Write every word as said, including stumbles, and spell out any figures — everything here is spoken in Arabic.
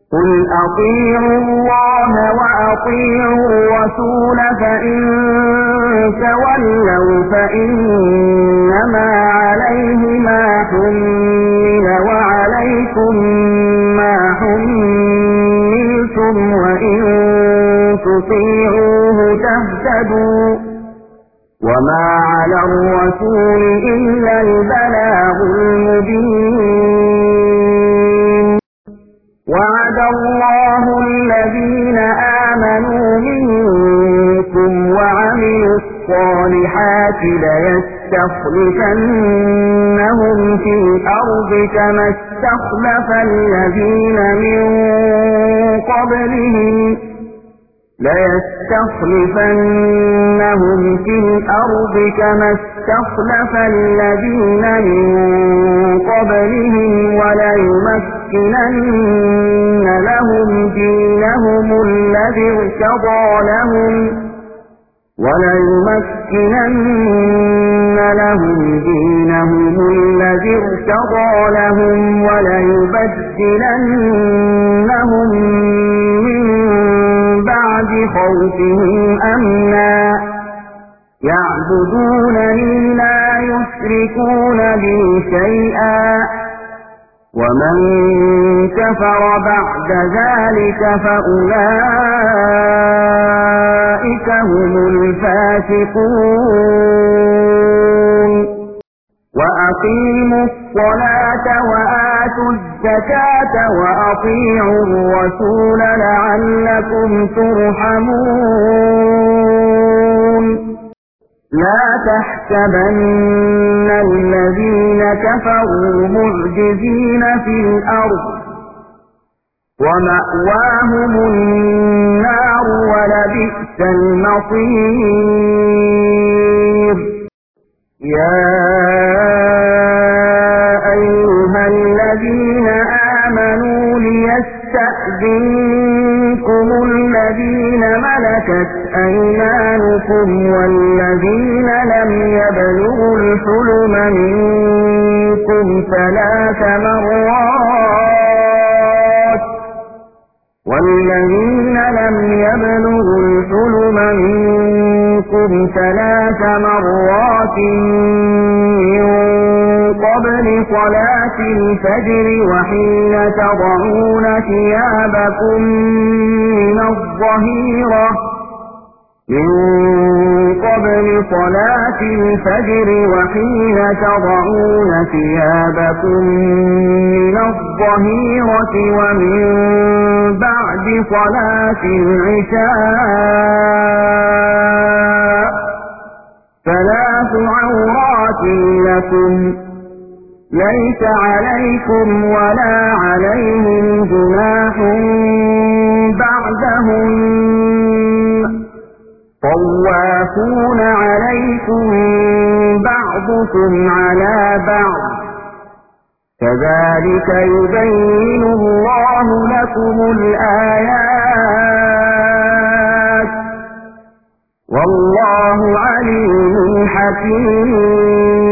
قل أطيعوا الله وأطيعوا الرسول فإن تولوا فإنما عليه ما حمل وعليكم ما حملتم وإن تطيعوه تهتدوا وما على الرسول إلا البلاغ المبين. وعد الله الذين آمنوا منكم وعملوا الصالحات ليستخلفنهم في الأرض كما استخلف الذين من قبلهم ليستخلفنهم في الأرض كما استخلف الذين من قبلهم وليمكنن لهم دينهم الذي ارتضى لهم وليمكنن لهم دينهم الذي ارتضى لهم وليبدلنهم من بعد خوفهم أمنا يعبدونني لا يشركون بي شيئا ومن كفر بعد ذلك فأولئك هم الفاسقون. وأقيموا الصلاة وآتوا الزكاة وأطيعوا الرسول لعلكم ترحمون. لا تحسبن الذين كفروا معجزين في الأرض ومأواهم النار ولبئس المصير. يا أيها الذين آمنوا ليستأذنكم الذين ملكت أيمانكم والذين لم يبلغوا الحلم منكم ثلاث مرات والذين لم يبلغوا الحلم منكم ثلاث مرات من قبل صلاة الفجر وحين تضعون ثيابكم من الظهيرة من قبل صلاة الفجر وحين تضعون ثيابكم من الظهيرة ومن بعد صلاة العشاء ثلاث عورات لكم ليس عليكم ولا عليهم جناح بعدهم طوافون عليكم بعضكم على بعض كذلك يبين الله لكم الآيات والله عليم حكيم.